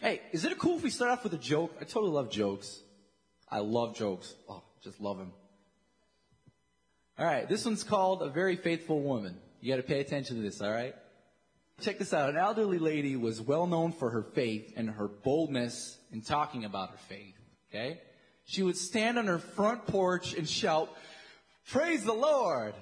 Hey, is it cool if we start off with a joke? I totally love jokes. I love jokes. Oh, just love them. All right, this one's called A Very Faithful Woman. You got to pay attention to this, all right? Check this out. An elderly lady was well known for her faith and her boldness in talking about her faith, okay? She would stand on her front porch and shout, "Praise the Lord!"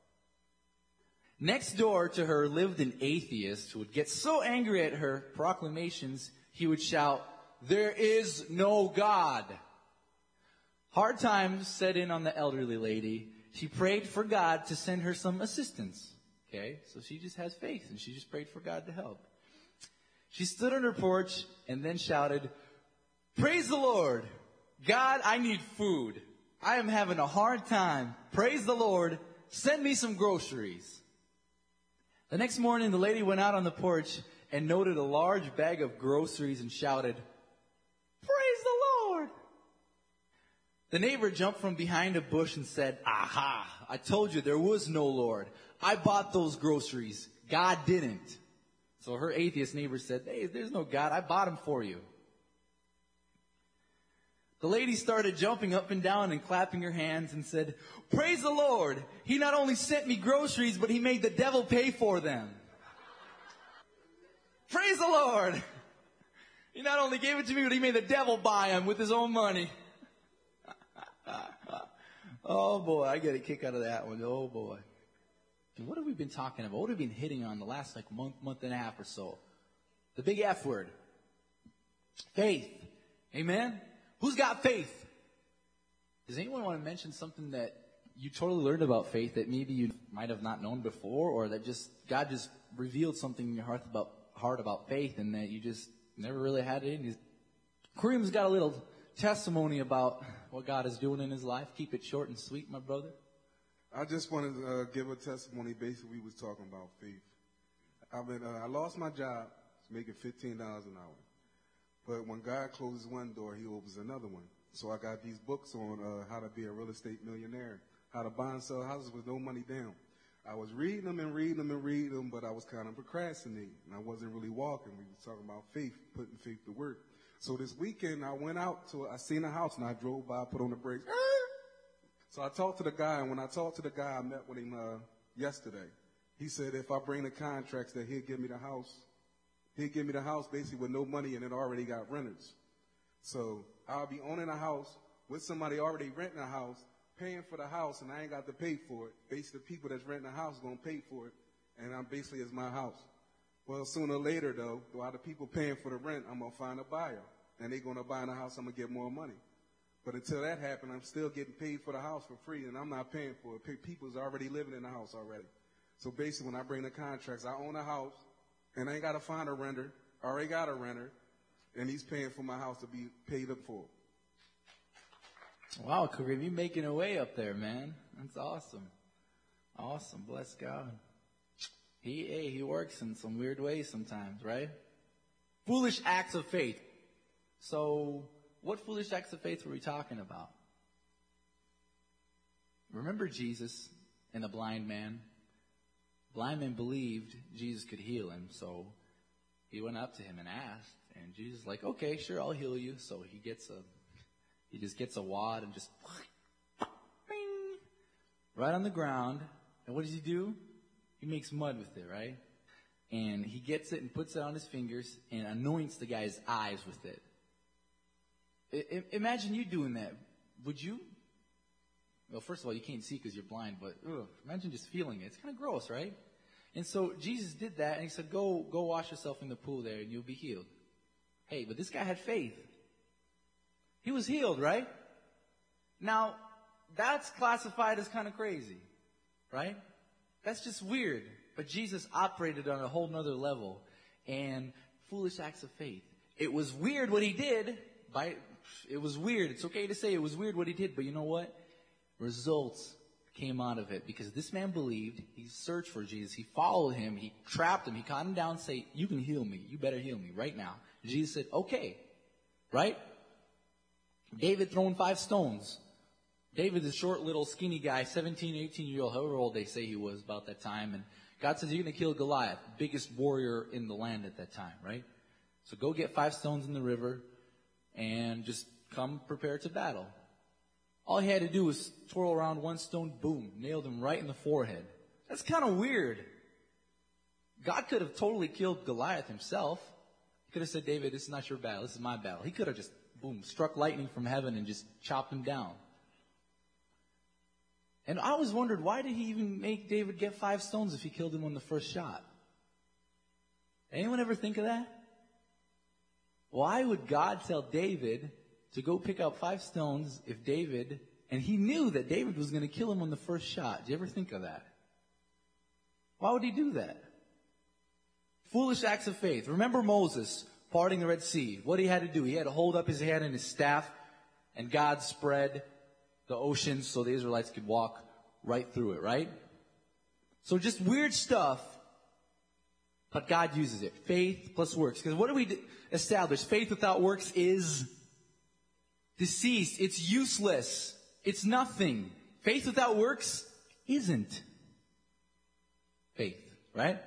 Next door to her lived an atheist who would get so angry at her proclamations, he would shout, "There is no God." Hard times set in on the elderly lady. She prayed for God to send her some assistance. Okay, so she just has faith and she just prayed for God to help. She stood on her porch and then shouted, "Praise the Lord. God, I need food. I am having a hard time. Praise the Lord. Send me some groceries." The next morning, the lady went out on the porch and noted a large bag of groceries and shouted, "Praise the Lord." The neighbor jumped from behind a bush and said, "Aha, I told you there was no Lord. I bought those groceries. God didn't." So her atheist neighbor said, "Hey, there's no God. I bought them for you." The lady started jumping up and down and clapping her hands and said, "Praise the Lord. He not only sent me groceries, but he made the devil pay for them." Praise the Lord. He not only gave it to me, but he made the devil buy them with his own money. Oh boy, I get a kick out of that one. Oh boy. What have we been talking about? What have we been hitting on the last month and a half or so? The big F word. Faith. Amen? Who's got faith? Does anyone want to mention something that you totally learned about faith that maybe you might have not known before, or that God just revealed something in your heart about faith and that you just never really had it in you? Kareem's got a little testimony about what God is doing in his life. Keep it short and sweet, my brother. I just wanted to give a testimony. Basically, we was talking about faith. I lost my job, making $15 an hour. But when God closes one door, he opens another one. So I got these books on how to be a real estate millionaire, how to buy and sell houses with no money down. I was reading them, but I was kind of procrastinating. And I wasn't really walking. We were talking about faith, putting faith to work. So this weekend, I went out I seen a house, and I drove by, put on the brakes. So I talked to the guy, and when I talked to the guy, I met with him yesterday. He said if I bring the contracts that he'll give me the house. He'd give me the house basically with no money, and it already got renters. So I'll be owning a house with somebody already renting a house, paying for the house, and I ain't got to pay for it. Basically, the people that's renting the house are going to pay for it, and it's my house. Well, sooner or later, though, while the people paying for the rent, I'm going to find a buyer, and they're going to buy in the house. I'm going to get more money. But until that happens, I'm still getting paid for the house for free, and I'm not paying for it. People's already living in the house already. So basically, when I bring the contracts, I own a house, and I ain't got to find a renter. I already got a renter, and he's paying for my house to be paid up for. Wow, Kareem, you're making a way up there, man. That's awesome. Awesome. Bless God. He works in some weird ways sometimes, right? Foolish acts of faith. So, what foolish acts of faith were we talking about? Remember Jesus and the blind man? Blind man believed Jesus could heal him, so he went up to him and asked, and Jesus was like, "Okay, sure, I'll heal you." So he just gets a wad and just bing, right on the ground. And what does he do? He makes mud with it, right? And he gets it and puts it on his fingers and anoints the guy's eyes with it. Imagine you doing that. Would you? Well, first of all, you can't see because you're blind, but imagine just feeling it. It's kind of gross, right? And so Jesus did that, and he said, go wash yourself in the pool there, and you'll be healed. Hey, but this guy had faith. He was healed, right? Now, that's classified as kind of crazy, right? That's just weird. But Jesus operated on a whole nother level. And foolish acts of faith. It was weird what he did. It was weird. It's okay to say it was weird what he did, but you know what? Results came out of it because this man believed. He searched for Jesus. He followed him. He trapped him. He caught him down and said, "You can heal me. You better heal me right now." And Jesus said, "Okay." Right? David throwing 5 stones. David, the short, little, skinny guy, 17, 18-year-old, however old they say he was about that time. And God says, "You're going to kill Goliath, biggest warrior in the land at that time," right? So go get 5 stones in the river and just come prepared to battle. All he had to do was twirl around 1 stone, boom, nailed him right in the forehead. That's kind of weird. God could have totally killed Goliath himself. He could have said, David, this is not your battle, this is my battle. He could have just, boom, struck lightning from heaven and just chopped him down. And I always wondered, why did he even make David get 5 stones if he killed him on the first shot? Anyone ever think of that? Why would God tell David to go pick out 5 stones if David, and he knew that David was going to kill him on the first shot? Did you ever think of that? Why would he do that? Foolish acts of faith. Remember Moses parting the Red Sea. What he had to do, he had to hold up his hand and his staff, and God spread the ocean so the Israelites could walk right through it, right? So just weird stuff, but God uses it. Faith plus works. Because what do we establish? Faith without works is deceased. It's useless. It's nothing. Faith without works isn't faith, right?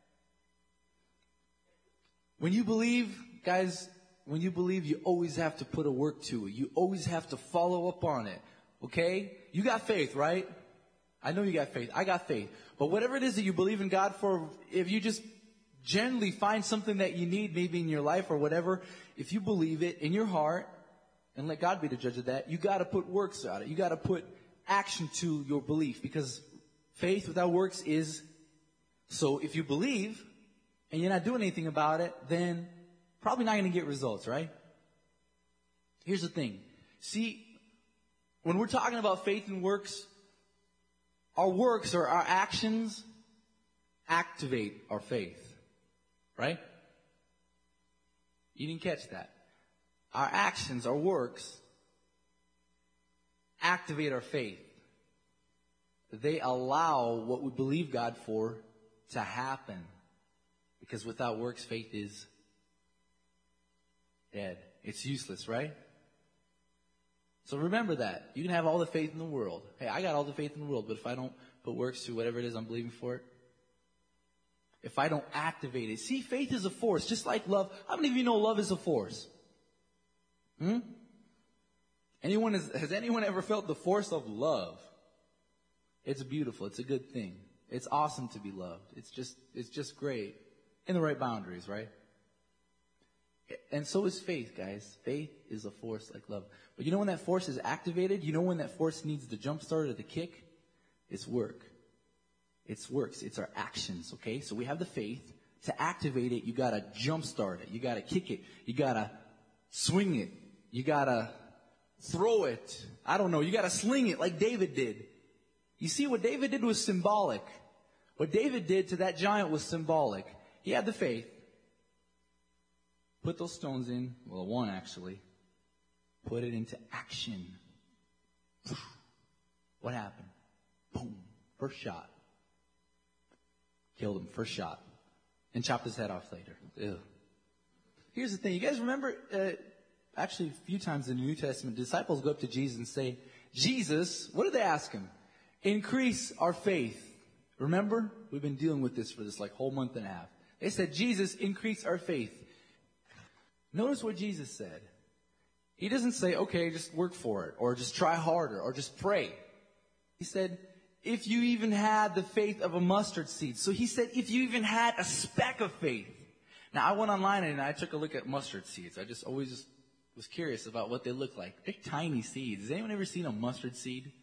When you believe, guys, when you believe, you always have to put a work to it. You always have to follow up on it. Okay? You got faith, right? I know you got faith. I got faith. But whatever it is that you believe in God for, if you just generally find something that you need maybe in your life or whatever, if you believe it in your heart and let God be the judge of that, you got to put works on it. You got to put action to your belief, because faith without works is, so if you believe and you're not doing anything about it, then probably not going to get results, right? Here's the thing. See, when we're talking about faith and works, our works or our actions activate our faith, right? You didn't catch that. Our actions, our works, activate our faith. They allow what we believe God for to happen. Because without works, faith is dead. It's useless, right? So remember that. You can have all the faith in the world. Hey, I got all the faith in the world, but if I don't put works to whatever it is I'm believing for it, if I don't activate it. See, faith is a force, just like love. How many of you know love is a force? Has anyone ever felt the force of love? It's beautiful. It's a good thing. It's awesome to be loved. It's just great. In the right boundaries, right? And so is faith, guys. Faith is a force like love. But you know when that force is activated? You know when that force needs the jump start or the kick? It's work. It's works. It's our actions, okay? So we have the faith. To activate it, you gotta jump start it. You gotta kick it. You gotta swing it. You gotta throw it. I don't know. You gotta sling it like David did. You see, what David did was symbolic. What David did to that giant was symbolic. He had the faith. Put those stones in. Well, 1 actually. Put it into action. What happened? Boom. First shot. Killed him. First shot. And chopped his head off later. Ew. Here's the thing. You guys remember, actually a few times in the New Testament, disciples go up to Jesus and say, Jesus, what did they ask him? Increase our faith. Remember? We've been dealing with this for this whole month and a half. They said, Jesus, increase our faith. Notice what Jesus said. He doesn't say, okay, just work for it, or just try harder, or just pray. He said, if you even had the faith of a mustard seed. So he said, if you even had a speck of faith. Now, I went online and I took a look at mustard seeds. I just always was curious about what they look like. They're tiny seeds. Has anyone ever seen a mustard seed?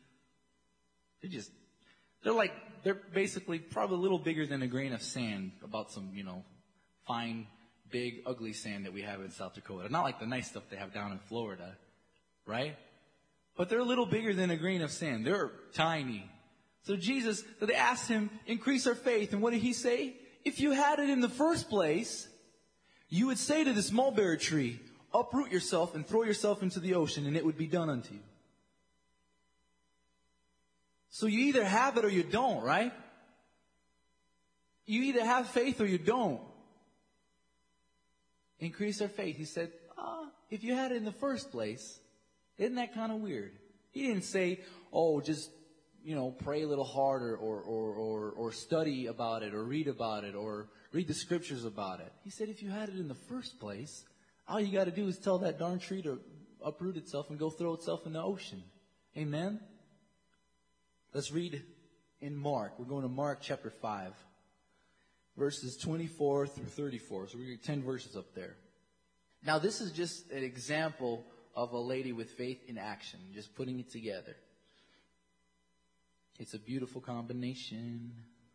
They're basically probably a little bigger than a grain of sand, about some, fine, big, ugly sand that we have in South Dakota. Not like the nice stuff they have down in Florida, right? But they're a little bigger than a grain of sand. They're tiny. So they asked him, increase our faith. And what did he say? If you had it in the first place, you would say to this mulberry tree, uproot yourself and throw yourself into the ocean, and it would be done unto you. So you either have it or you don't, right? You either have faith or you don't. Increase our faith. He said, if you had it in the first place, isn't that kind of weird? He didn't say, just, pray a little harder or study about it or read the scriptures about it. He said if you had it in the first place, all you got to do is tell that darn tree to uproot itself and go throw itself in the ocean. Amen? Let's read in Mark. We're going to Mark chapter 5, verses 24 through 34. So we got 10 verses up there. Now this is just an example of a lady with faith in action, just putting it together. It's a beautiful combination.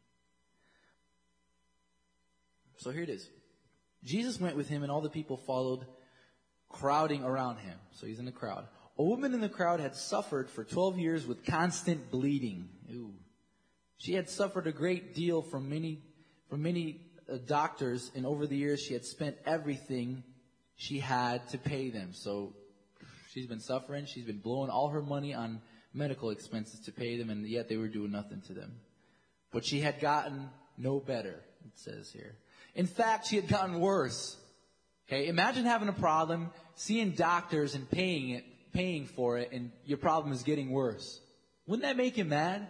So here it is. Jesus went with him and all the people followed, crowding around him. So he's in the crowd. A woman in the crowd had suffered for 12 years with constant bleeding. Ooh. She had suffered a great deal from many doctors, and over the years she had spent everything she had to pay them. So she's been suffering. She's been blowing all her money on medical expenses to pay them, and yet they were doing nothing to them. But she had gotten no better, it says here. In fact, she had gotten worse. Okay, imagine having a problem, seeing doctors and paying for it, and your problem is getting worse. Wouldn't that make you mad?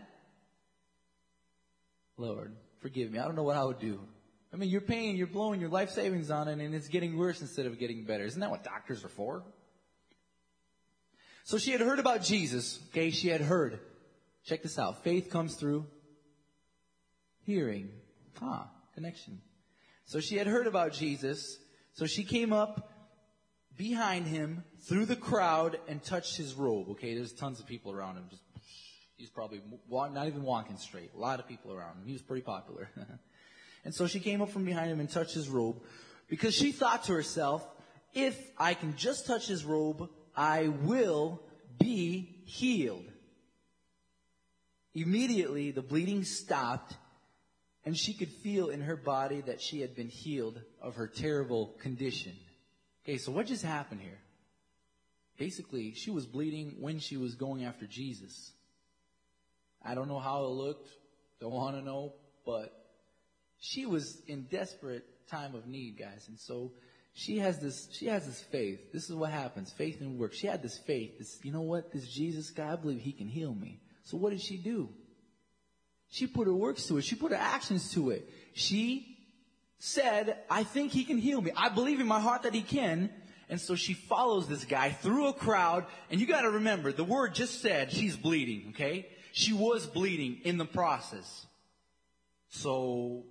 Lord, forgive me. I don't know what I would do. I mean, you're blowing your life savings on it, and it's getting worse instead of getting better. Isn't that what doctors are for? So she had heard about Jesus. Okay, she had heard. Check this out. Faith comes through hearing. Connection. So she had heard about Jesus. So she came up behind him through the crowd and touched his robe. Okay, there's tons of people around him. He's probably not even walking straight. A lot of people around him. He was pretty popular. And so she came up from behind him and touched his robe because she thought to herself, if I can just touch his robe, I will be healed. Immediately, the bleeding stopped, and she could feel in her body that she had been healed of her terrible condition. Okay, so what just happened here? Basically, she was bleeding when she was going after Jesus. I don't know how it looked. Don't want to know. But she was in desperate time of need, guys. And so she has this faith. This is what happens. Faith and work. She had this faith. You know what? This Jesus guy, I believe he can heal me. So what did she do? She put her works to it. She put her actions to it. She said, I think he can heal me. I believe in my heart that he can. And so she follows this guy through a crowd. And you got to remember, the word just said she's bleeding, okay? She was bleeding in the process. So,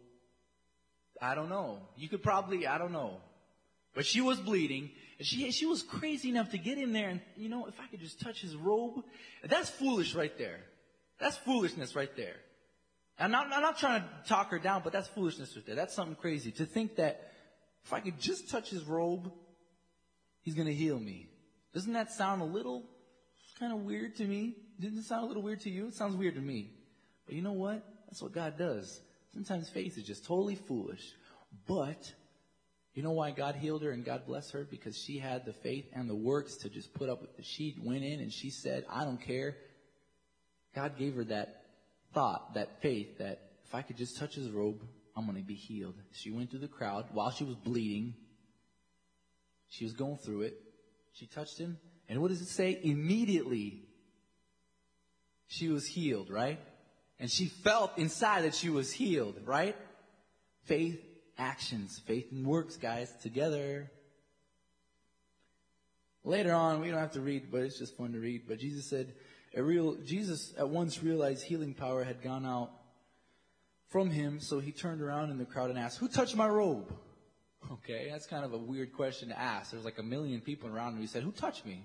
I don't know. I don't know. But she was bleeding. And she was crazy enough to get in there and, if I could just touch his robe. That's foolish right there. That's foolishness right there. I'm not trying to talk her down, but that's foolishness right there. That's something crazy. To think that if I could just touch his robe, he's going to heal me. Doesn't that sound a little kind of weird to me? Didn't it sound a little weird to you? It sounds weird to me. But you know what? That's what God does. Sometimes faith is just totally foolish. But you know why God healed her and God blessed her? Because she had the faith and the works to just put up with it. She went in and she said, I don't care. God gave her that thought, that faith, that if I could just touch his robe, I'm going to be healed. She went through the crowd while she was bleeding. She was going through it. She touched him. And what does it say? Immediately, she was healed, right? And she felt inside that she was healed, right? Faith, actions, faith and works, guys, together. Later on, we don't have to read, but it's just fun to read. But Jesus said, Jesus at once realized healing power had gone out from him, so he turned around in the crowd and asked, who touched my robe? Okay, that's kind of a weird question to ask. There's like 1 million people around him. He said, who touched me?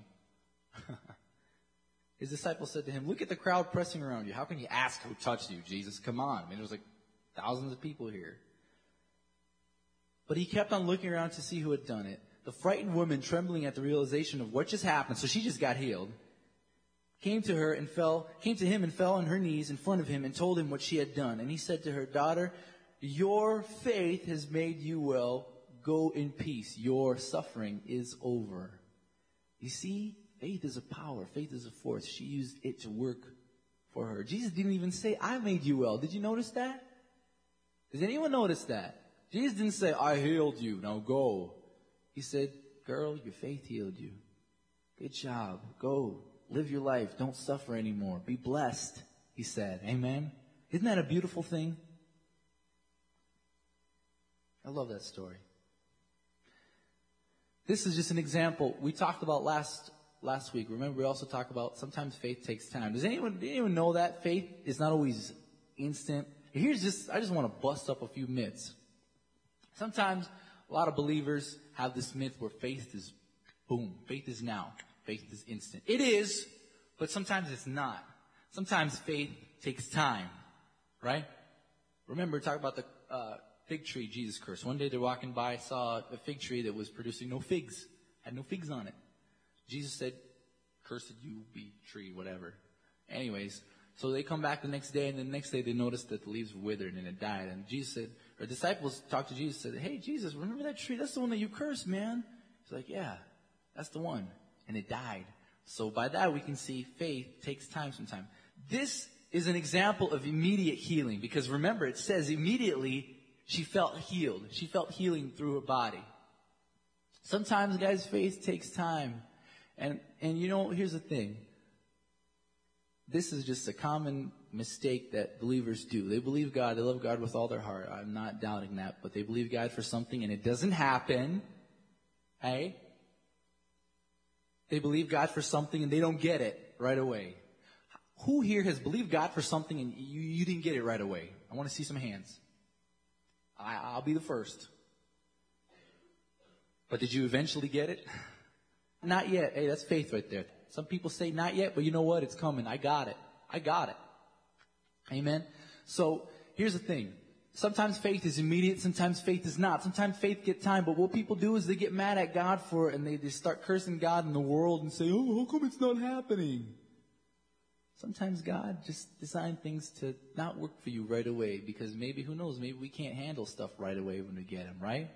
His disciples said to him, look at the crowd pressing around you. How can you ask who touched you, Jesus? Come on. I mean, there's like thousands of people here. But he kept on looking around to see who had done it. The frightened woman, trembling at the realization of what just happened, so she just got healed, came to him and fell on her knees in front of him and told him what she had done. And he said to her, daughter, your faith has made you well. Go in peace. Your suffering is over. You see, faith is a power. Faith is a force. She used it to work for her. Jesus didn't even say, I made you well. Did you notice that? Does anyone notice that? Jesus didn't say, I healed you. Now go. He said, girl, your faith healed you. Good job. Go. Live your life. Don't suffer anymore. Be blessed. he said. Amen? Isn't that a beautiful thing? I love that story. This is just an example. We talked about last week. Remember, we also talked about sometimes faith takes time. Does anyone know that? Faith is not always instant. I just want to bust up a few myths. Sometimes a lot of believers have this myth where faith is boom. Faith is now. Faith is instant. It is, but sometimes it's not. Sometimes faith takes time, right? Remember, talk about the fig tree Jesus cursed. One day they're walking by, saw a fig tree that was producing no figs, had no figs on it. Jesus said, "Cursed you be tree," whatever. Anyways, so they come back the next day, and the next day they noticed that the leaves were withered and it died. And Jesus said, or disciples talked to Jesus and said, "Hey, Jesus, remember that tree? That's the one that you cursed, man." He's like, "Yeah, that's the one." And it died. So by that we can see faith takes time sometimes. This is an example of immediate healing, because remember, it says immediately she felt healed. She felt healing through her body. Sometimes, guys, faith takes time. And here's the thing. This is just a common mistake that believers do. They believe God. They love God with all their heart. I'm not doubting that. But they believe God for something and it doesn't happen. Hey? They believe God for something and they don't get it right away. Who here has believed God for something and you didn't get it right away? I want to see some hands. I'll be the first. But did you eventually get it? Not yet. Hey, that's faith right there. Some people say not yet, but you know what? It's coming. I got it. I got it. Amen? So here's the thing. Sometimes faith is immediate. Sometimes faith is not. Sometimes faith gets time. But what people do is they get mad at God for it, and they start cursing God and the world and say, "Oh, how come it's not happening?" Sometimes God just designed things to not work for you right away, because maybe, who knows, maybe we can't handle stuff right away when we get them, right?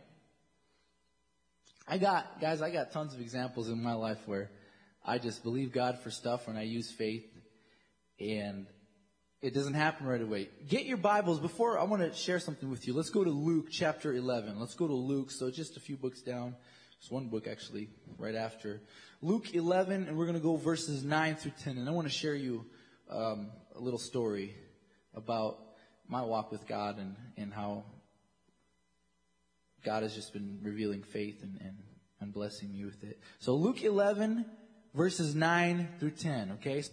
I got tons of examples in my life where I just believe God for stuff and I use faith and it doesn't happen right away. Get your Bibles. Before, I want to share something with you. Let's go to Luke chapter 11. Let's go to Luke. So just a few books down. It's one book actually right after. Luke 11, and we're going to go verses 9 through 10. And I want to share you a little story about my walk with God and how God has just been revealing faith and blessing me with it. So Luke 11, verses 9 through 10, okay?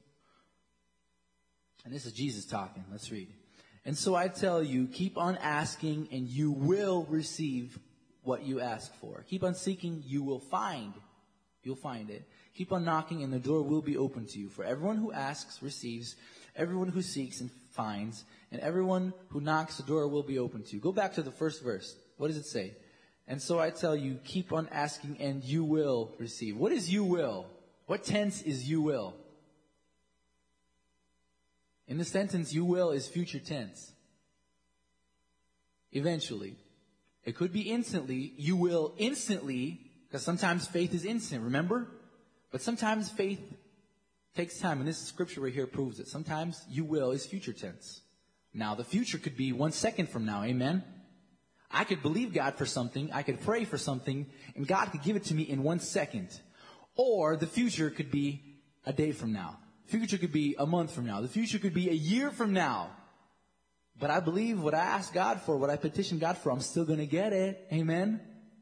And this is Jesus talking. Let's read. "And so I tell you, keep on asking and you will receive what you ask for. Keep on seeking, you will find. You'll find it. Keep on knocking and the door will be open to you. For everyone who asks receives, everyone who seeks and finds, and everyone who knocks the door will be open to you." Go back to the first verse. What does it say? "And so I tell you, keep on asking and you will receive." What is you will? What tense is you will? In the sentence, you will is future tense. Eventually. It could be instantly. You will instantly, because sometimes faith is instant, remember? But sometimes faith takes time, and this scripture right here proves it. Sometimes you will is future tense. Now, the future could be 1 second from now, amen? I could believe God for something, I could pray for something, and God could give it to me in 1 second. Or the future could be a day from now. The future could be a month from now. The future could be a year from now. But I believe what I ask God for, what I petition God for, I'm still going to get it. Amen?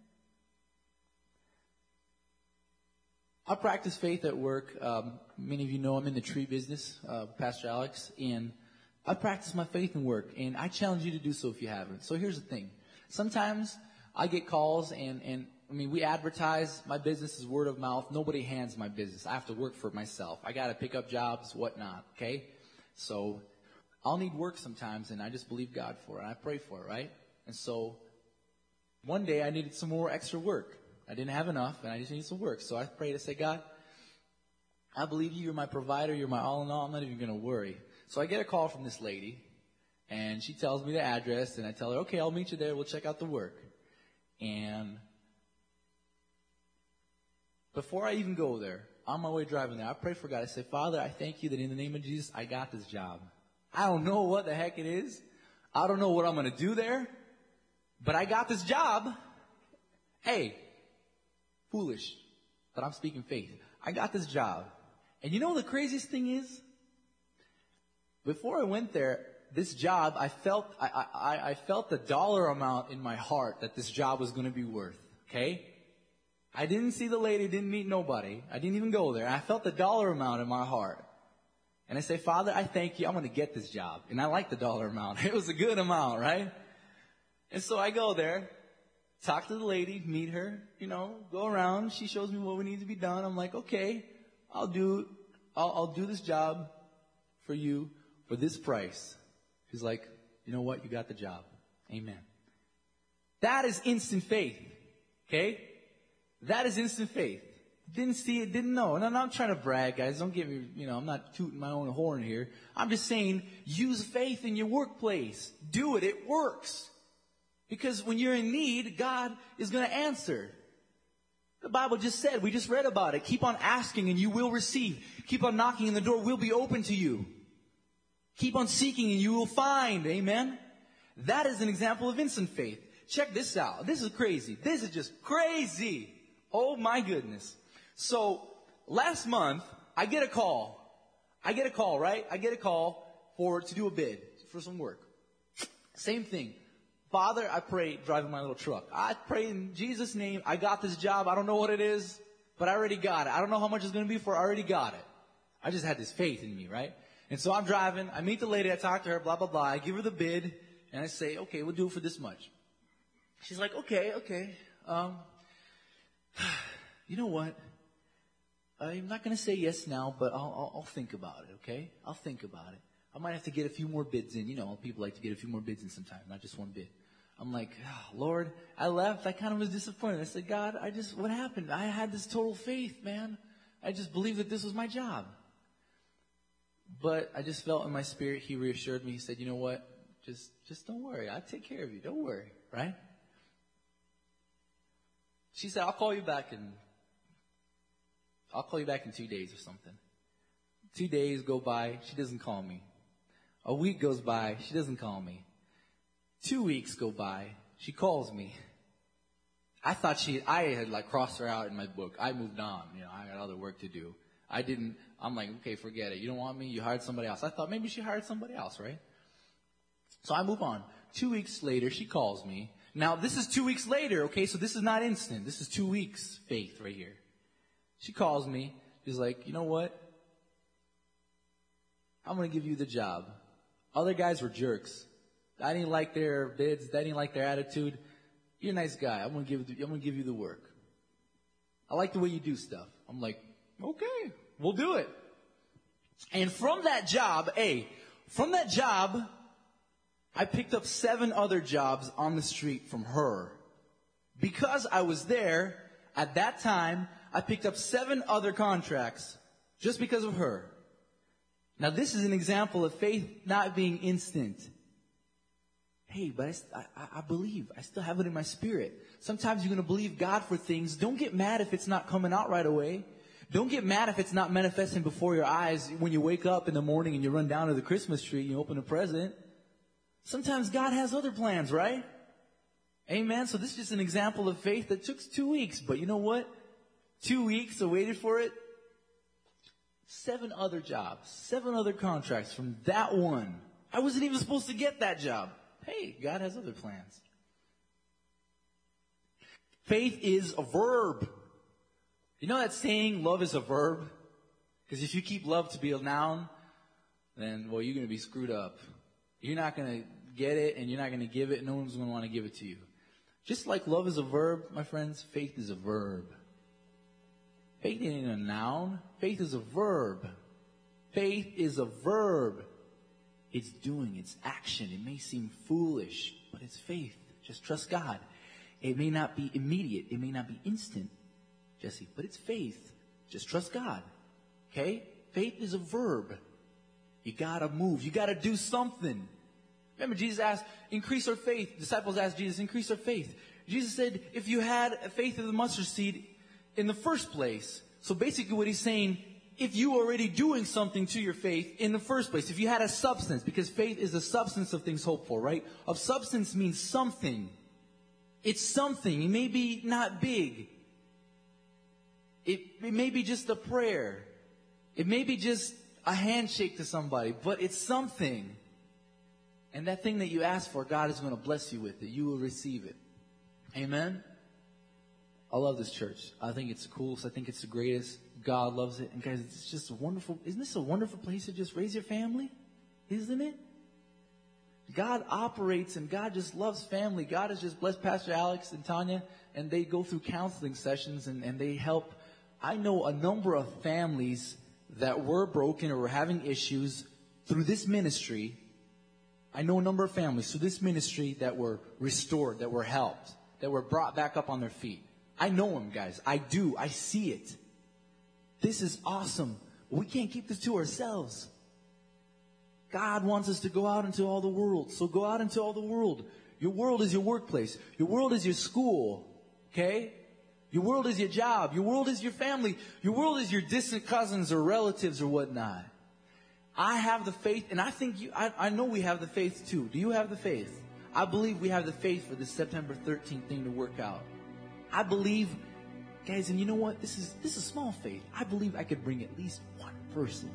I practice faith at work. Many of you know I'm in the tree business, Pastor Alex, and I practice my faith in work, and I challenge you to do so if you haven't. So here's the thing. Sometimes I get calls, and we advertise. My business is word of mouth. Nobody hands my business. I have to work for it myself. I got to pick up jobs, whatnot, okay? So I'll need work sometimes, and I just believe God for it, and I pray for it, right? And so one day I needed some more extra work. I didn't have enough, and I just needed some work. So I prayed. I said, "God, I believe you. You're my provider. You're my all in all. I'm not even going to worry." So I get a call from this lady, and she tells me the address, and I tell her, "Okay, I'll meet you there. We'll check out the work." And before I even go there, on my way driving there, I pray for God. I say, "Father, I thank you that in the name of Jesus, I got this job. I don't know what the heck it is. I don't know what I'm going to do there, but I got this job." Hey, foolish, but I'm speaking faith. I got this job. And you know what the craziest thing is? Before I went there, this job, I felt the dollar amount in my heart that this job was going to be worth. Okay? I didn't see the lady, didn't meet nobody. I didn't even go there. I felt the dollar amount in my heart. And I say, Father, I thank you. I'm going to get this job. And I like the dollar amount. It was a good amount, right? And so I go there, talk to the lady, meet her, go around. She shows me what we need to be done. I'm like, okay, I'll do this job for you for this price. She's like, you know what? You got the job. Amen. That is instant faith. Okay? That is instant faith. Didn't see it, didn't know. And I'm not trying to brag, guys. Don't get me, I'm not tooting my own horn here. I'm just saying, use faith in your workplace. Do it. It works. Because when you're in need, God is going to answer. The Bible just said, we just read about it. Keep on asking and you will receive. Keep on knocking and the door will be open to you. Keep on seeking and you will find. Amen? That is an example of instant faith. Check this out. This is crazy. This is just crazy. Oh my goodness. So, last month, I get a call. Right? I get a call to do a bid for some work. Same thing. Father, I pray, driving my little truck. I pray in Jesus' name, I got this job. I don't know what it is, but I already got it. I don't know how much it's going to be for. I already got it. I just had this faith in me, right? And so I'm driving. I meet the lady. I talk to her, blah, blah, blah. I give her the bid, and I say, okay, we'll do it for this much. She's like, okay. You know what? I'm not going to say yes now, but I'll think about it, okay? I'll think about it. I might have to get a few more bids in. People like to get a few more bids in sometimes, not just one bid. I'm like, Lord, I left. I kind of was disappointed. I said, God, what happened? I had this total faith, man. I just believed that this was my job. But I just felt in my spirit, he reassured me. He said, you know what? Just don't worry. I'll take care of you. Don't worry, right? She said, I'll call you back in 2 days or something. 2 days go by. She doesn't call me. A week goes by. She doesn't call me. 2 weeks go by. She calls me. I had crossed her out in my book. I moved on. I got other work to do. I'm like, okay, forget it. You don't want me? You hired somebody else. I thought maybe she hired somebody else, right? So I move on. 2 weeks later, she calls me. Now, this is 2 weeks later, okay? So this is not instant. This is 2 weeks faith right here. She calls me. She's like, you know what? I'm going to give you the job. Other guys were jerks. I didn't like their bids. I didn't like their attitude. You're a nice guy. I'm going to give you the work. I like the way you do stuff. I'm like, okay, we'll do it. And from that job, I picked up 7 other jobs on the street from her. Because I was there at that time, I picked up 7 other contracts just because of her. Now, this is an example of faith not being instant. Hey, but I believe. I still have it in my spirit. Sometimes you're going to believe God for things. Don't get mad if it's not coming out right away. Don't get mad if it's not manifesting before your eyes when you wake up in the morning and you run down to the Christmas tree and you open a present. Sometimes God has other plans, right? Amen. So this is just an example of faith that took 2 weeks. But you know what? 2 weeks, I waited for it. 7 other jobs, 7 other contracts from that one. I wasn't even supposed to get that job. Hey, God has other plans. Faith is a verb. You know that saying, love is a verb? Because if you keep love to be a noun, then, well, you're going to be screwed up. You're not going to get it, and you're not going to give it. No one's going to want to give it to you. Just like love is a verb, my friends, faith is a verb. Faith ain't a noun. Faith is a verb. Faith is a verb. It's doing, it's action. It may seem foolish, but it's faith. Just trust God. It may not be immediate. It may not be instant, Jesse, but it's faith. Just trust God. Okay? Faith is a verb. You gotta move. You gotta do something. Remember, Jesus asked, increase our faith. Disciples asked Jesus, increase our faith. Jesus said, if you had a faith of the mustard seed in the first place. So basically what he's saying, if you were already doing something to your faith in the first place, if you had a substance, because faith is the substance of things hoped for, right? Of substance means something. It's something. It may be not big. It may be just a prayer. It may be just a handshake to somebody, but it's something. And that thing that you ask for, God is going to bless you with it. You will receive it. Amen? I love this church. I think it's the coolest. I think it's the greatest. God loves it. And guys, it's just a wonderful, isn't this a wonderful place to just raise your family? Isn't it? God operates and God just loves family. God has just blessed Pastor Alex and Tanya, and they go through counseling sessions and they help. I know a number of families that were broken or were having issues through this ministry. I know a number of families through this ministry that were restored, that were helped, that were brought back up on their feet. I know them, guys. I do. I see it. This is awesome. We can't keep this to ourselves. God wants us to go out into all the world. So go out into all the world. Your world is your workplace. Your world is your school. Okay? Your world is your job. Your world is your family. Your world is your distant cousins or relatives or whatnot. I have the faith, and I think I know we have the faith too. Do you have the faith? I believe we have the faith for this September 13th thing to work out. I believe, guys, and you know what? This is small faith. I believe I could bring at least one person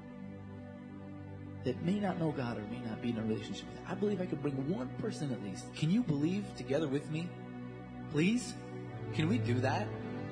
that may not know God or may not be in a relationship with Him. I believe I could bring one person at least. Can you believe together with me? Please? Can we do that?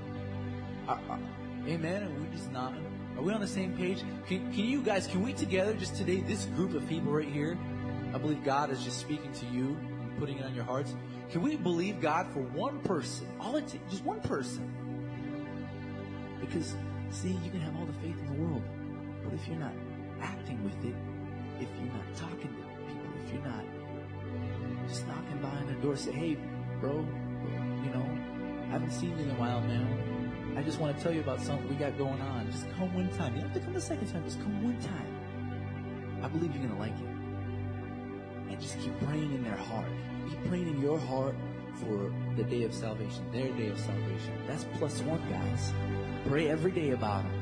Amen? Are we just not? Are we on the same page? Can you guys, can we together just today, this group of people right here, I believe God is just speaking to you and putting it on your hearts. Can we believe God for one person? All it takes, just one person. Because, see, you can have all the faith in the world, but if you're not acting with it, if you're not talking to people, if you're not just knocking behind the door, say, hey, bro, you know, I haven't seen you in a while, man. I just want to tell you about something we got going on. Just come one time. You don't have to come the second time. Just come one time. I believe you're going to like it. And just keep praying in their heart. Keep praying in your heart for the day of salvation, their day of salvation. That's +1, guys. Pray every day about them.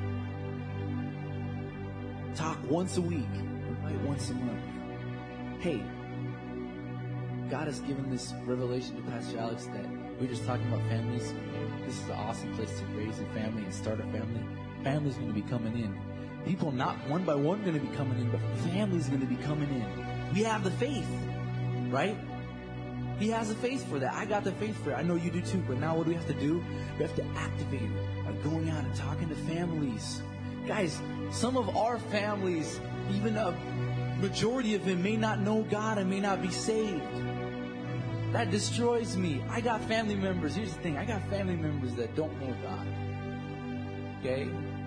Talk once a week. Invite once a month. Hey, God has given this revelation to Pastor Alex that we're just talking about families. This is an awesome place to raise a family and start a family. Family's going to be coming in. People not one by one going to be coming in, but family's going to be coming in. We have the faith, right? He has the faith for that. I got the faith for it. I know you do too, but now what do we have to do? We have to activate it by going out and talking to families. Guys, some of our families, even a majority of them, may not know God and may not be saved. That destroys me. I got family members. Here's the thing. I got family members that don't know God. Okay?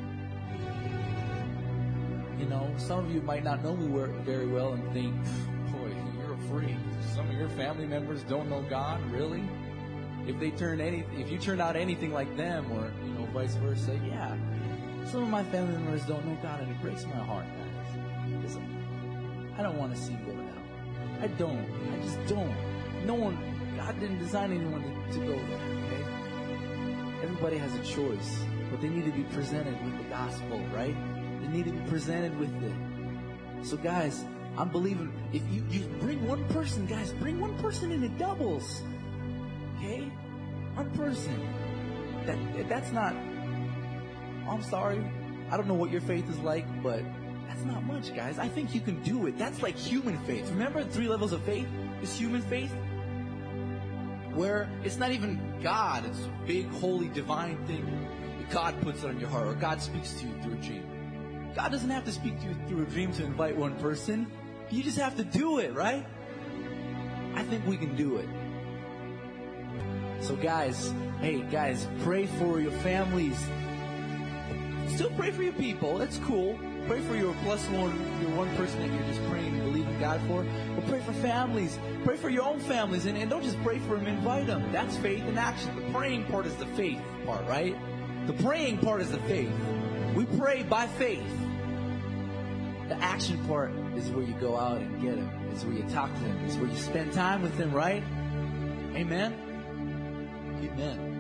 You know, some of you might not know me very well and think, boy, you're a freak. Some of your family members don't know God, really? If you turned out anything like them, or you know, vice versa, yeah. Some of my family members don't know God, and it breaks my heart, guys. Because I don't want to see them going out. I don't. I just don't. God didn't design anyone to go there, okay? Everybody has a choice, but they need to be presented with the gospel, right? They need to be presented with it. So guys, I'm believing if you bring one person, guys, bring one person and it doubles. Okay? One person. That's not, I'm sorry. I don't know what your faith is like, but that's not much, guys. I think you can do it. That's like human faith. Remember the 3 levels of faith? It's human faith, where it's not even God. It's a big, holy, divine thing that God puts on your heart, or God speaks to you through a dream. God doesn't have to speak to you through a dream to invite one person. You just have to do it, right? I think we can do it. So guys, hey guys, pray for your families. Still pray for your people. That's cool. Pray for your +1, your one person that you're just praying and believing God for. But pray for families. Pray for your own families. And don't just pray for them, invite them. That's faith in action. The praying part is the faith part, right? The praying part is the faith. We pray by faith. The action part is where you go out and get them. It's where you talk to them. It's where you spend time with them, right? Amen? Amen.